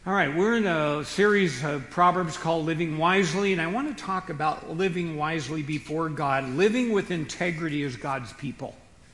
All right, we're in a series of Proverbs called Living Wisely, and I want to talk about living wisely before God, living with integrity as God's people.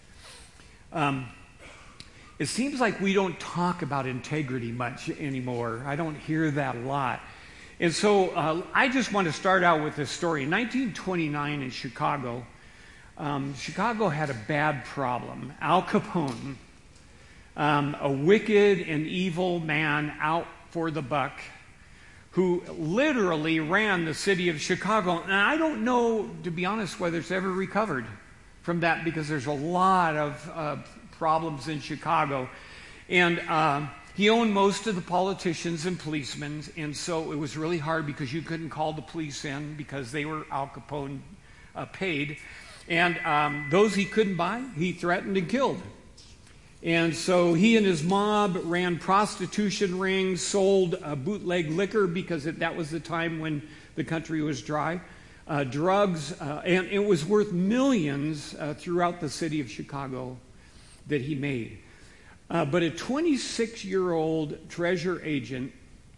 It seems like we don't talk about integrity much anymore. I don't hear that a lot. And so I just want to start out with this story. In 1929 in Chicago, Chicago had a bad problem. Al Capone, a wicked and evil man out for the buck, who literally ran the city of Chicago. And I don't know, to be honest, whether it's ever recovered from that, because there's a lot of problems in Chicago. And he owned most of the politicians and policemen, and so it was really hard because you couldn't call the police in because they were Al Capone paid. And those he couldn't buy, he threatened and killed. And so he and his mob ran prostitution rings, sold bootleg liquor because that was the time when the country was dry, drugs, and it was worth millions throughout the city of Chicago that he made. But a 26-year-old treasury agent,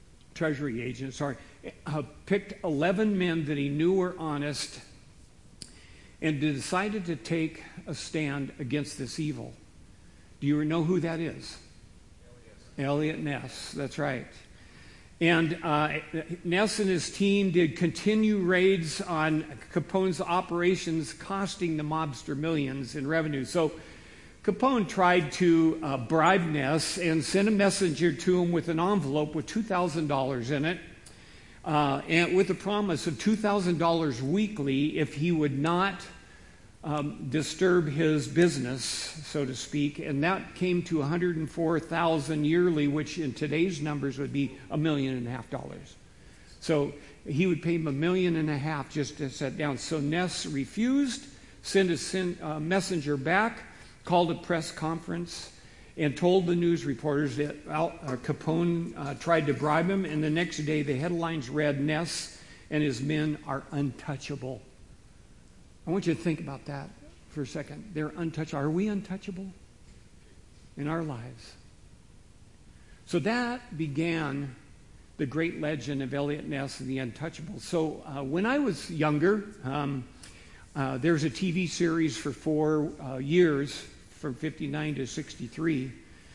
picked 11 men that he knew were honest and decided to take a stand against this evil. Do you know who that is? Eliot Ness, that's right. And Ness and his team did continue raids on Capone's operations, costing the mobster millions in revenue. So Capone tried to bribe Ness and sent a messenger to him with an envelope with $2,000 in it, and with a promise of $2,000 weekly if he would not disturb his business, so to speak, and that came to $104,000 yearly, which in today's numbers would be $1.5 million. So he would pay him $1.5 million just to sit down. So Ness refused, sent a messenger back, called a press conference, and told the news reporters that Capone tried to bribe him, and the next day the headlines read, "Ness and his men are untouchable." I want you to think about that for a second. They're untouchable. Are we untouchable in our lives? So that began the great legend of Eliot Ness and the Untouchables. So when I was younger, there was a TV series for 4 years, from 59 to 63,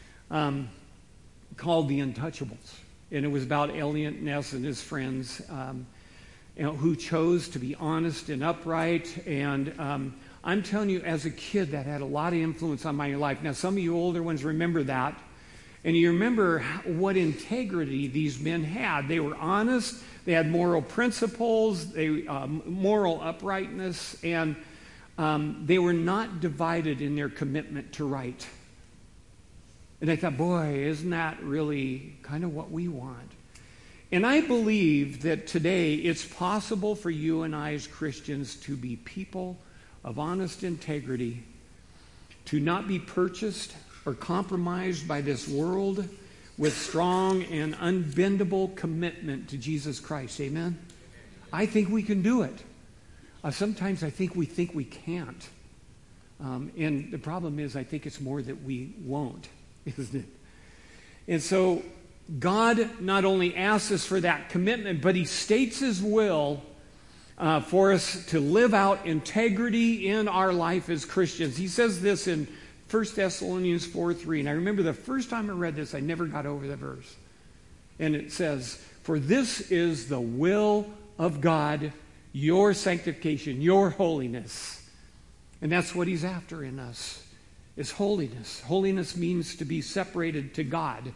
called The Untouchables. And it was about Eliot Ness and his friends, who chose to be honest and upright. And I'm telling you, as a kid, that had a lot of influence on my life. Now, some of you older ones remember that. And you remember what integrity these men had. They were honest. They had moral principles, moral uprightness, and they were not divided in their commitment to right. And I thought, boy, isn't that really kind of what we want? And I believe that today it's possible for you and I as Christians to be people of honest integrity, to not be purchased or compromised by this world, with strong and unbendable commitment to Jesus Christ. Amen? I think we can do it. Sometimes I think we can't. And the problem is, I think it's more that we won't, isn't it? And so God not only asks us for that commitment, but He states His will for us to live out integrity in our life as Christians. He says this in 1 Thessalonians 4:3. And I remember the first time I read this, I never got over the verse. And it says, "For this is the will of God, your sanctification, your holiness." And that's what He's after in us, is holiness. Holiness means to be separated to God.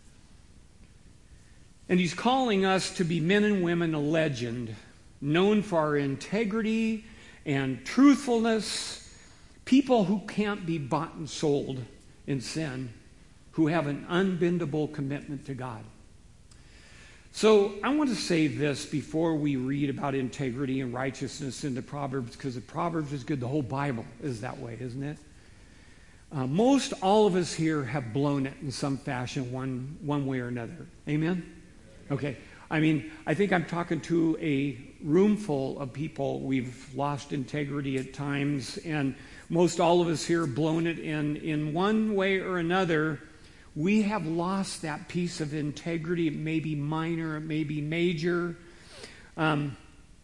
And He's calling us to be men and women of legend, known for our integrity and truthfulness, people who can't be bought and sold in sin, who have an unbendable commitment to God. So I want to say this before we read about integrity and righteousness in the Proverbs, because the Proverbs is good. The whole Bible is that way, isn't it? Most all of us here have blown it in some fashion, one way or another. Amen? Okay. I mean, I think I'm talking to a room full of people. We've lost integrity at times, and most all of us here have blown it in one way or another we have lost that piece of integrity. It may be minor, it may be major. And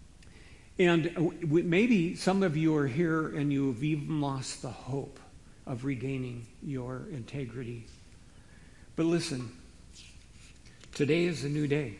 maybe some of you are here and you have even lost the hope of regaining your integrity. But listen, today is a new day.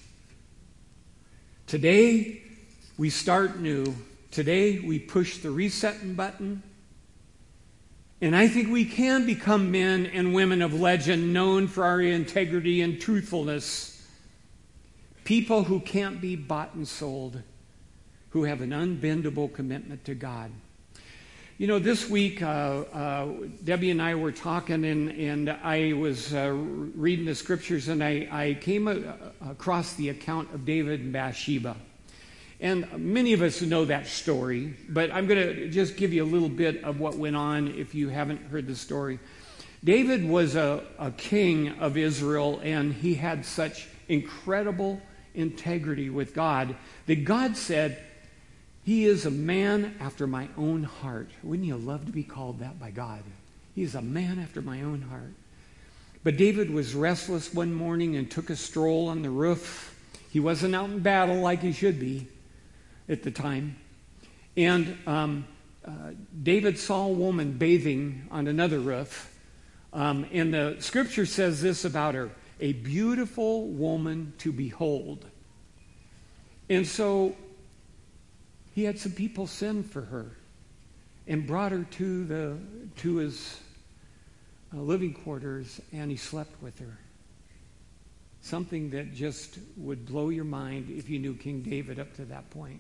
Today we start new. Today we push the reset button. And I think we can become men and women of legend, known for our integrity and truthfulness. People who can't be bought and sold, who have an unbendable commitment to God. You know, this week, Debbie and I were talking, and I was reading the scriptures, and I came across the account of David and Bathsheba. And many of us know that story, but I'm going to just give you a little bit of what went on if you haven't heard the story. David was a king of Israel, and he had such incredible integrity with God that God said, he is a man after my own heart. Wouldn't you love to be called that by God? He is a man after my own heart. But David was restless one morning and took a stroll on the roof. He wasn't out in battle like he should be at the time. And David saw a woman bathing on another roof. And the scripture says this about her: a beautiful woman to behold. And so he had some people send for her and brought her to his living quarters, and he slept with her. Something that just would blow your mind if you knew King David up to that point.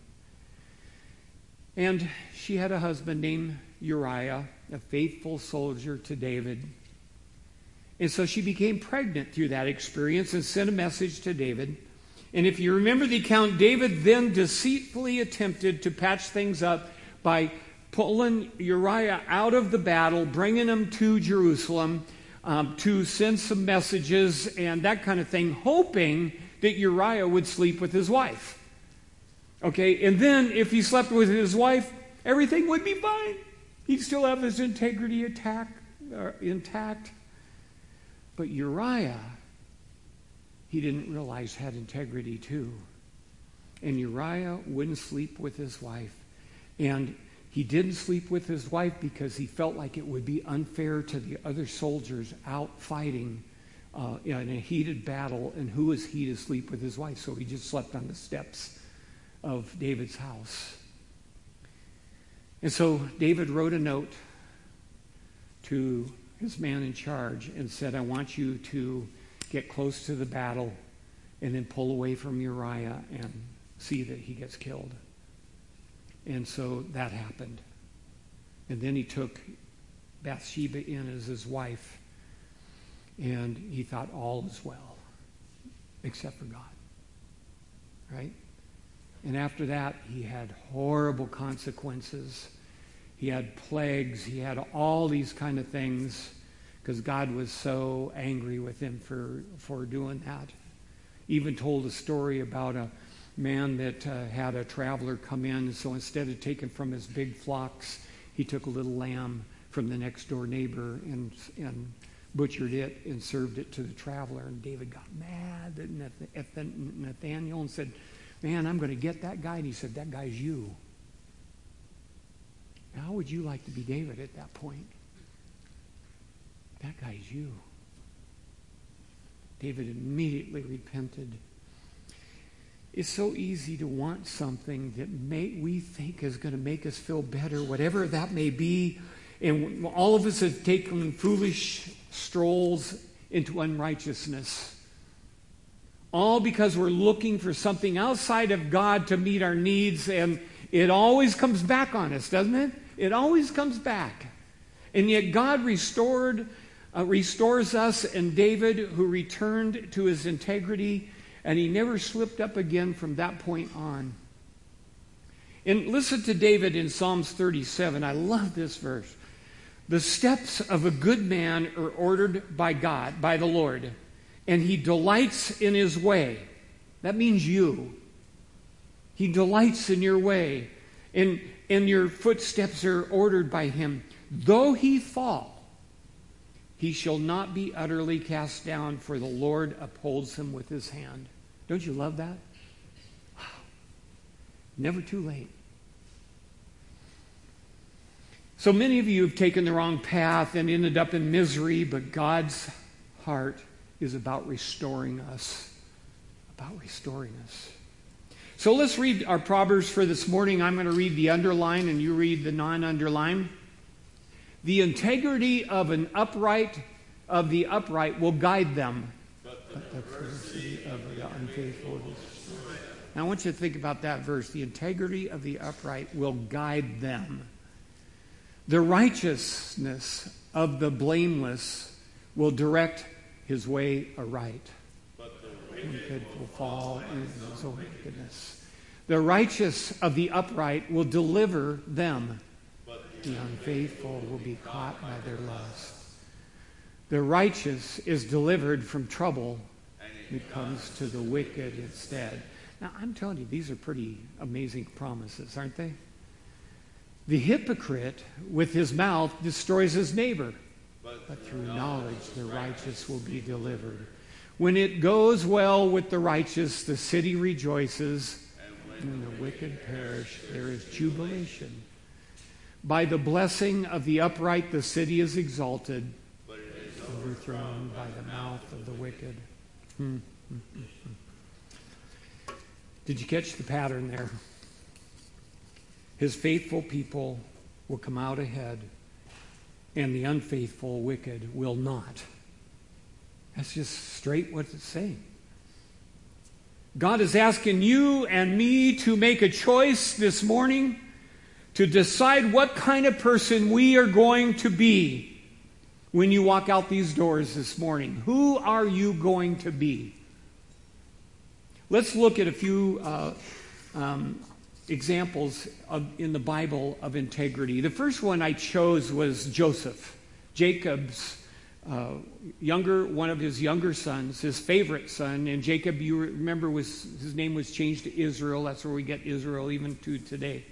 And she had a husband named Uriah, a faithful soldier to David. And so she became pregnant through that experience and sent a message to David. And if you remember the account, David then deceitfully attempted to patch things up by pulling Uriah out of the battle, bringing him to Jerusalem to send some messages and that kind of thing, hoping that Uriah would sleep with his wife. Okay, and then if he slept with his wife, everything would be fine. He'd still have his integrity intact. But Uriah, he didn't realize had integrity too. And Uriah wouldn't sleep with his wife. And he didn't sleep with his wife because he felt like it would be unfair to the other soldiers out fighting in a heated battle. And who was he to sleep with his wife? So he just slept on the steps of David's house. And so David wrote a note to his man in charge and said, I want you to get close to the battle and then pull away from Uriah and see that he gets killed. And so that happened. And then he took Bathsheba in as his wife, and he thought all is well, except for God. Right? And after that, he had horrible consequences. He had plagues. He had all these kind of things because God was so angry with him for doing that. Even told a story about a man that had a traveler come in. So instead of taking from his big flocks, he took a little lamb from the next door neighbor and butchered it and served it to the traveler. And David got mad at Nathaniel and said, man, I'm going to get that guy. And he said, that guy's you. Now, how would you like to be David at that point? That guy's you. David immediately repented. It's so easy to want something that we think is going to make us feel better, whatever that may be. And all of us have taken foolish strolls into unrighteousness. All because we're looking for something outside of God to meet our needs, and it always comes back on us, doesn't it? It always comes back. And yet God restores us, and David, who returned to his integrity, and he never slipped up again from that point on. And listen to David in Psalms 37. I love this verse. The steps of a good man are ordered by God, by the Lord, and he delights in his way. That means you. He delights in your way, and your footsteps are ordered by him. Though he fall, He shall not be utterly cast down, for the Lord upholds him with his hand. Don't you love that? Wow. Never too late. So many of you have taken the wrong path and ended up in misery, but God's heart is about restoring us. About restoring us. So let's read our Proverbs for this morning. I'm going to read the underline and you read the non-underline. The integrity of the upright will guide them, but the perversity of the unfaithful is destroyed. Now I want you to think about that verse. The integrity of the upright will guide them. The righteousness of the blameless will direct his way aright. But the wicked will fall in his wickedness. The righteous of the upright will deliver them. The unfaithful will be caught by their lust. The righteous is delivered from trouble. It comes to the wicked instead. Now, I'm telling you, these are pretty amazing promises, aren't they? The hypocrite with his mouth destroys his neighbor, but through knowledge the righteous will be delivered. When it goes well with the righteous, the city rejoices. When the wicked perish, there is jubilation. By the blessing of the upright, the city is exalted, but it is overthrown by the mouth of the wicked. Did you catch the pattern there? His faithful people will come out ahead, and the unfaithful wicked will not. That's just straight what it's saying. God is asking you and me to make a choice this morning to decide what kind of person we are going to be when you walk out these doors this morning. Who are you going to be? Let's look at a few examples in the Bible of integrity. The first one I chose was Joseph, Jacob's one of his younger sons, his favorite son. And Jacob, you remember, his name was changed to Israel. That's where we get Israel even to today.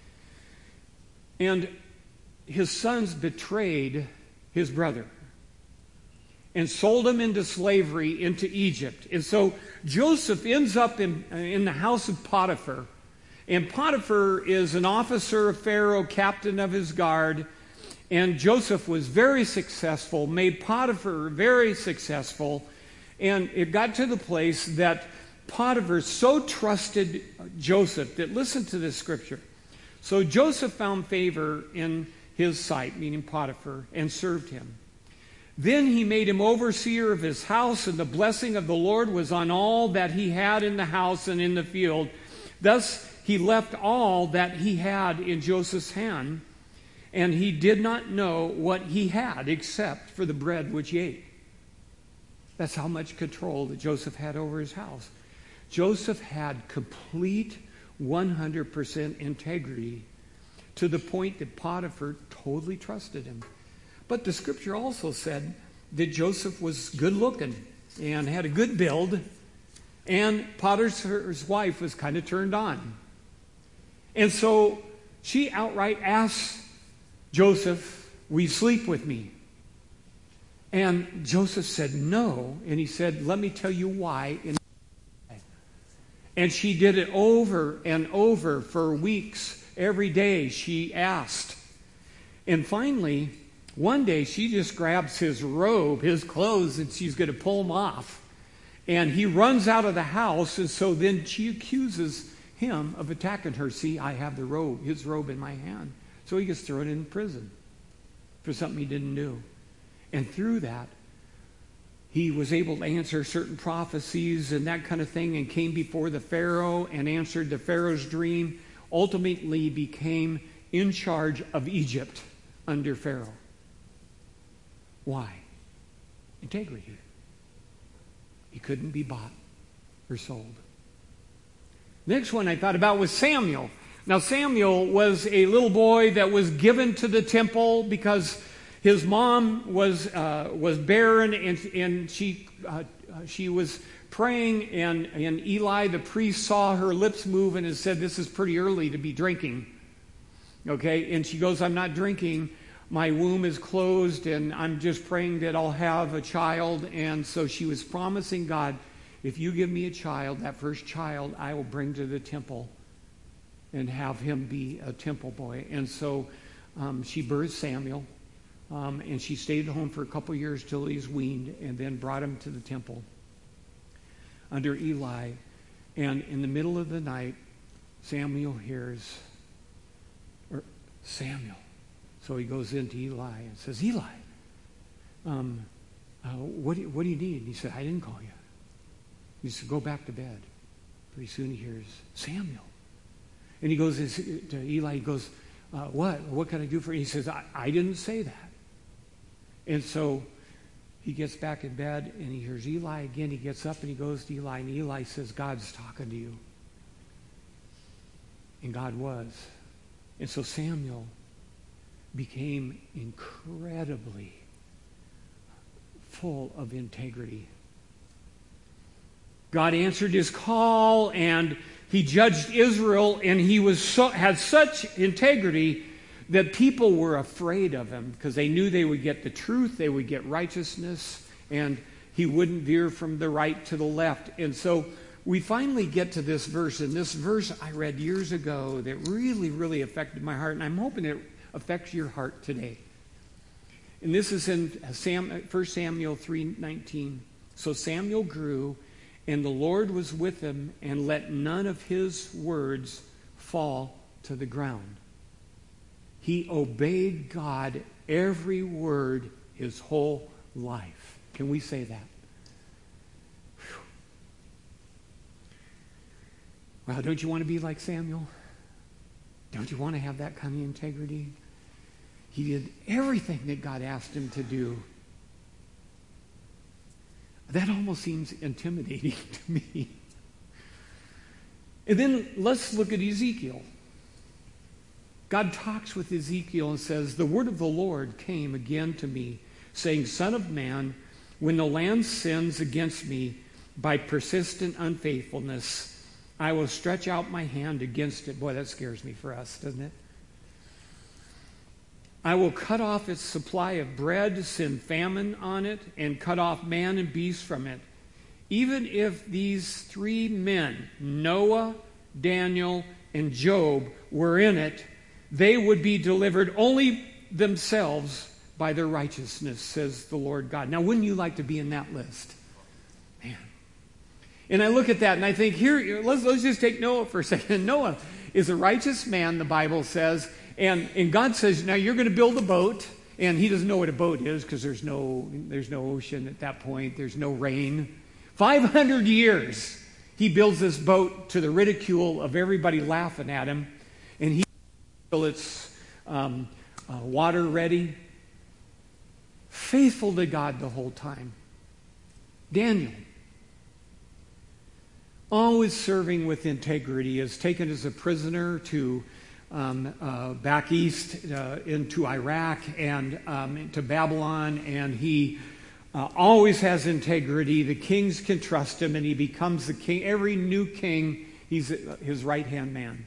And his sons betrayed his brother and sold him into slavery into Egypt. And so Joseph ends up in the house of Potiphar. And Potiphar is an officer of Pharaoh, captain of his guard. And Joseph was very successful, made Potiphar very successful. And it got to the place that Potiphar so trusted Joseph that, listen to this scripture. So Joseph found favor in his sight, meaning Potiphar, and served him. Then he made him overseer of his house, and the blessing of the Lord was on all that he had in the house and in the field. Thus he left all that he had in Joseph's hand, and he did not know what he had except for the bread which he ate. That's how much control that Joseph had over his house. Joseph had complete 100% integrity to the point that Potiphar totally trusted him. But the scripture also said that Joseph was good looking and had a good build, and Potiphar's wife was kind of turned on. And so she outright asked Joseph, "Will you sleep with me?" And Joseph said no, and he said, "Let me tell you why." And she did it over and over for weeks. Every day she asked. And finally, one day she just grabs his robe, his clothes, and she's going to pull them off. And he runs out of the house, and so then she accuses him of attacking her. "See, I have his robe in my hand." So he gets thrown in prison for something he didn't do. And through that, he was able to answer certain prophecies and that kind of thing, and came before the Pharaoh and answered the Pharaoh's dream, ultimately became in charge of Egypt under Pharaoh. Why? Integrity. He couldn't be bought or sold. Next one I thought about was Samuel. Now Samuel was a little boy that was given to the temple because his mom was barren, and she was praying, and Eli the priest saw her lips move and said, "This is pretty early to be drinking." Okay, and she goes, "I'm not drinking. my womb is closed and I'm just praying that I'll have a child. And so she was promising God, if you give me a child, that first child, I will bring to the temple and have him be a temple boy. And so she birthed Samuel, and she stayed at home for a couple years till he was weaned, and then brought him to the temple under Eli. And in the middle of the night, Samuel hears, Samuel. So he goes into Eli and says, Eli, what do you need? And he said, I didn't call you. He said, go back to bed. Pretty soon he hears, Samuel. And he goes to Eli, he goes, what can I do for you? He says, I didn't say that. And so he gets back in bed and he hears Eli again. He gets up and he goes to Eli, and Eli says, God's talking to you. And God was. And so Samuel became incredibly full of integrity. God answered his call, and he judged Israel, and he had such integrity that people were afraid of him because they knew they would get the truth, they would get righteousness, and he wouldn't veer from the right to the left. And so we finally get to this verse, and this verse I read years ago that really, really affected my heart, and I'm hoping it affects your heart today. And this is in 1 Samuel 3:19. So Samuel grew, and the Lord was with him, and let none of his words fall to the ground. He obeyed God every word his whole life. Can we say that? Whew. Well, don't you want to be like Samuel? Don't you want to have that kind of integrity? He did everything that God asked him to do. That almost seems intimidating to me. And then let's look at Ezekiel. God talks with Ezekiel and says, the word of the Lord came again to me, saying, Son of man, when the land sins against me by persistent unfaithfulness, I will stretch out my hand against it. Boy, that scares me for us, doesn't it? I will cut off its supply of bread, send famine on it, and cut off man and beast from it. Even if these three men, Noah, Daniel, and Job, were in it, they would be delivered only themselves by their righteousness, says the Lord God. Now, wouldn't you like to be in that list? Man. And I look at that and I think, here, let's just take Noah for a second. Noah is a righteous man, the Bible says, and God says, now you're going to build a boat, and he doesn't know what a boat is because there's no ocean at that point. There's no rain. 500 years he builds this boat to the ridicule of everybody laughing at him, and he till it's water ready. Faithful to God the whole time. Daniel, always serving with integrity, is taken as a prisoner to back east into Iraq and to Babylon, and he always has integrity. The kings can trust him, and he becomes the king. Every new king, he's his right-hand man.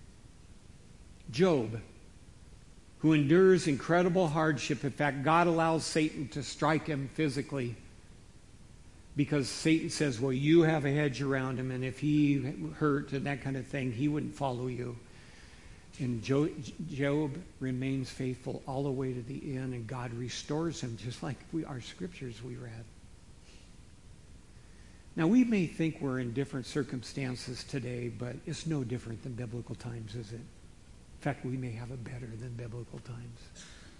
Job, who endures incredible hardship. In fact, God allows Satan to strike him physically because Satan says, well, you have a hedge around him, and if he hurt and that kind of thing, he wouldn't follow you. And Job remains faithful all the way to the end, and God restores him, just like our scriptures we read. Now, we may think we're in different circumstances today, but it's no different than biblical times, is it? In fact, we may have it better than biblical times.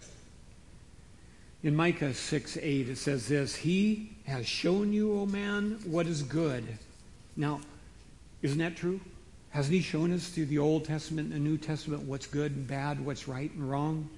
In Micah 6:8, it says this, He has shown you, O man, what is good. Now, isn't that true? Hasn't he shown us through the Old Testament and the New Testament what's good and bad, what's right and wrong?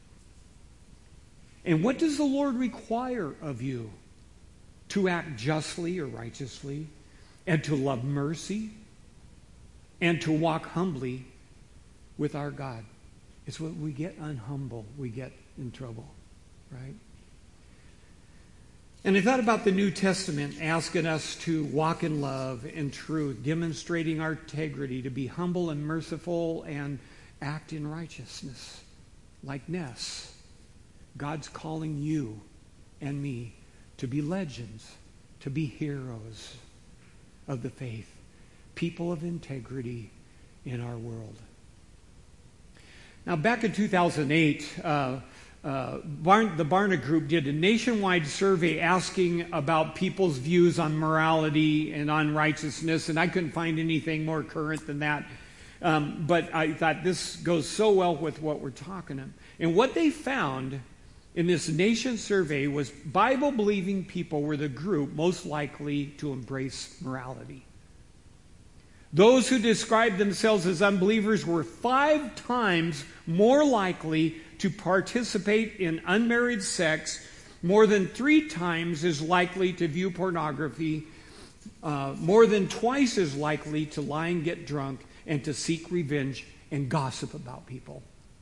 And what does the Lord require of you? To act justly or righteously, and to love mercy, and to walk humbly with our God. It's when we get unhumble, we get in trouble, right? And I thought about the New Testament asking us to walk in love and truth, demonstrating our integrity, to be humble and merciful and act in righteousness, like Ness. God's calling you and me to be legends, to be heroes of the faith, people of integrity in our world. Now, back in 2008, the Barna Group did a nationwide survey asking about people's views on morality and on righteousness, and I couldn't find anything more current than that. But I thought this goes so well with what we're talking about. And what they found in this nation survey was Bible-believing people were the group most likely to embrace morality. Those who described themselves as unbelievers were 5 times more likely to participate in unmarried sex, more than 3 times as likely to view pornography, more than twice as likely to lie and get drunk, and to seek revenge and gossip about people.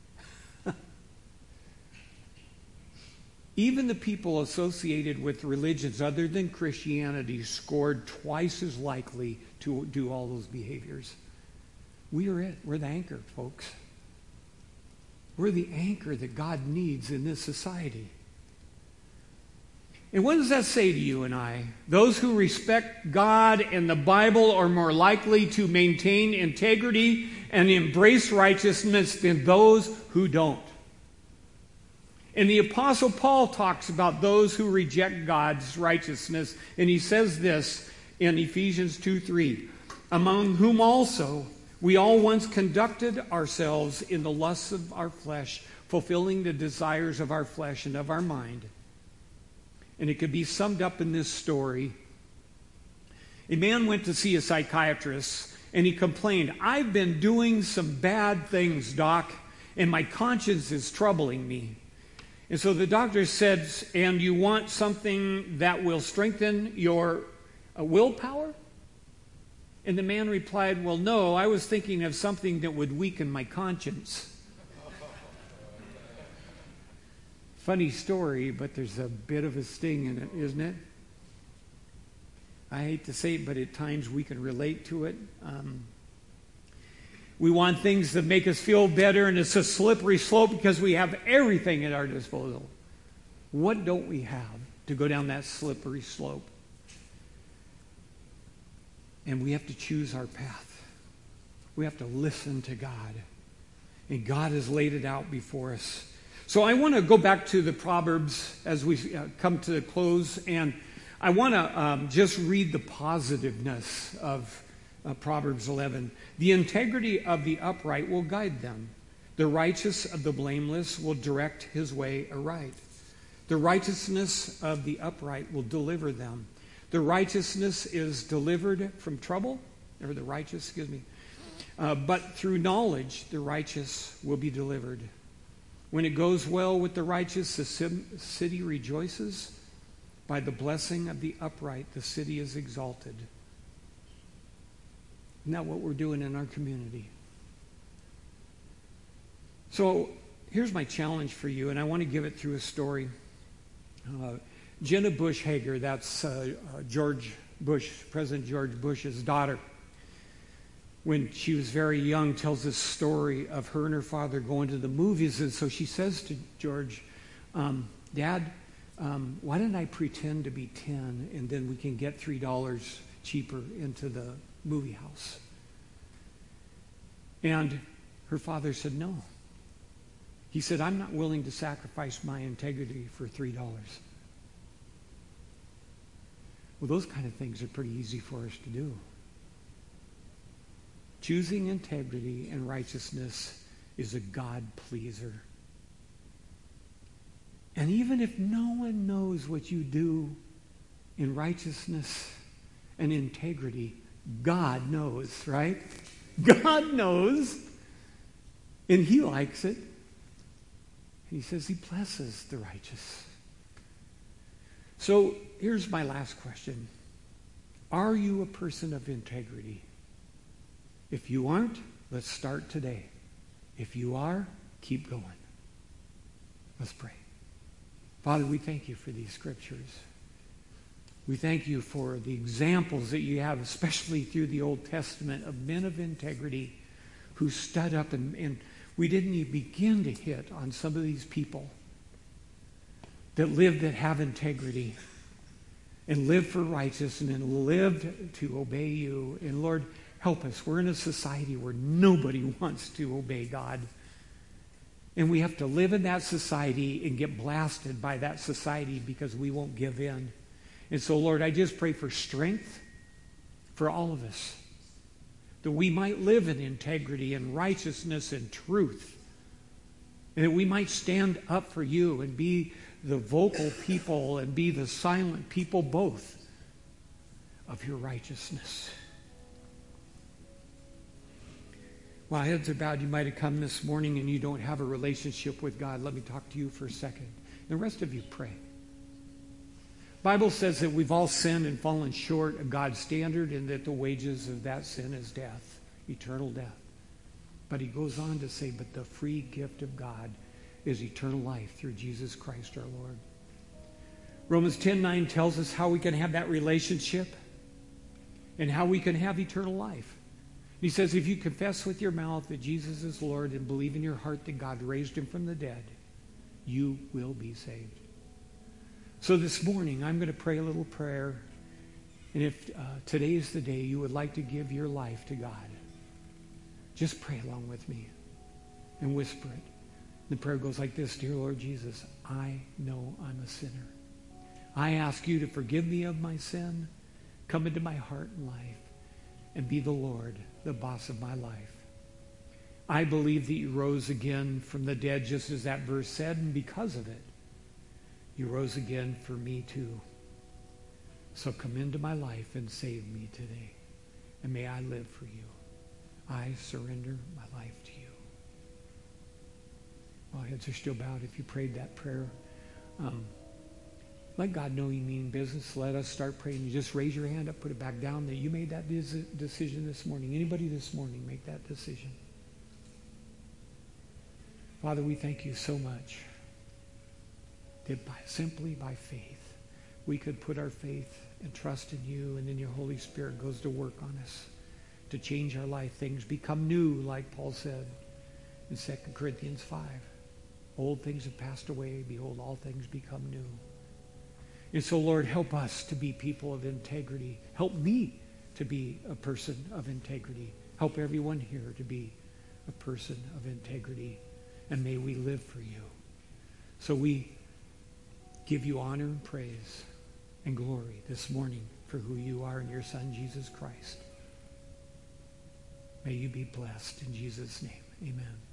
Even the people associated with religions other than Christianity scored twice as likely to do all those behaviors. We are it. We're the anchor, folks. We're the anchor that God needs in this society. And what does that say to you and I? Those who respect God and the Bible are more likely to maintain integrity and embrace righteousness than those who don't. And the Apostle Paul talks about those who reject God's righteousness, and he says this in Ephesians 2:3, among whom also we all once conducted ourselves in the lusts of our flesh, fulfilling the desires of our flesh and of our mind. And it could be summed up in this story. A man went to see a psychiatrist, and he complained, I've been doing some bad things, doc, and my conscience is troubling me. And so the doctor said, and you want something that will strengthen your willpower? And the man replied, well, no, I was thinking of something that would weaken my conscience. Funny story, but there's a bit of a sting in it, isn't it? I hate to say it, but at times we can relate to it. We want things that make us feel better, and it's a slippery slope because we have everything at our disposal. What don't we have to go down that slippery slope? And we have to choose our path. We have to listen to God. And God has laid it out before us. So I want to go back to the Proverbs as we come to the close, and I want to just read the positiveness of Proverbs 11. The integrity of the upright will guide them. The righteous of the blameless will direct his way aright. The righteousness of the upright will deliver them. The righteousness is delivered from trouble, or the righteous, but through knowledge the righteous will be delivered. When it goes well with the righteous, the city rejoices. By the blessing of the upright, the city is exalted. Isn't that what we're doing in our community? So here's my challenge for you, and I want to give it through a story. Jenna Bush Hager, that's George Bush, President George Bush's daughter, when she was very young, tells this story of her and her father going to the movies. And so she says to George, Dad, why don't I pretend to be 10 and then we can get $3 cheaper into the movie house? And her father said no. He said, I'm not willing to sacrifice my integrity for $3. Well, those kind of things are pretty easy for us to do. Choosing integrity and righteousness is a God-pleaser. And even if no one knows what you do in righteousness and integrity, God knows, right? God knows. And he likes it. And he says he blesses the righteous. So here's my last question. Are you a person of integrity? If you aren't, let's start today. If you are, keep going. Let's pray. Father, we thank you for these scriptures. We thank you for the examples that you have, especially through the Old Testament, of men of integrity who stood up, and we didn't even begin to hit on some of these people. that have integrity and live for righteousness and live to obey you. And Lord, help us. We're in a society where nobody wants to obey God. And we have to live in that society and get blasted by that society because we won't give in. And so, Lord, I just pray for strength for all of us, that we might live in integrity and righteousness and truth, and that we might stand up for you and be the vocal people and be the silent people both of your righteousness. While heads are bowed, you might have come this morning and you don't have a relationship with God. Let me talk to you for a second. The rest of you pray. Bible says that we've all sinned and fallen short of God's standard, and that the wages of that sin is death, eternal death. But he goes on to say, but the free gift of God is eternal life through Jesus Christ our Lord. Romans 10:9 tells us how we can have that relationship and how we can have eternal life. He says, if you confess with your mouth that Jesus is Lord and believe in your heart that God raised him from the dead, you will be saved. So this morning, I'm going to pray a little prayer. And if today is the day you would like to give your life to God, just pray along with me and whisper it. The prayer goes like this: Dear Lord Jesus, I know I'm a sinner. I ask you to forgive me of my sin, come into my heart and life, and be the Lord, the boss of my life. I believe that you rose again from the dead, just as that verse said, and because of it, you rose again for me too. So come into my life and save me today. And may I live for you. I surrender my life to you. While heads are still bowed, if you prayed that prayer, let God know you mean business. Let us start praying. You just raise your hand up, put it back down, that you made that decision this morning. Anybody this morning make that decision? Father, we thank you so much that simply by faith, we could put our faith and trust in you, and then your Holy Spirit goes to work on us to change our life. Things become new, like Paul said in 2 Corinthians 5. Old things have passed away. Behold, all things become new. And so, Lord, help us to be people of integrity. Help me to be a person of integrity. Help everyone here to be a person of integrity. And may we live for you. So we give you honor and praise and glory this morning for who you are in your Son, Jesus Christ. May you be blessed in Jesus' name. Amen.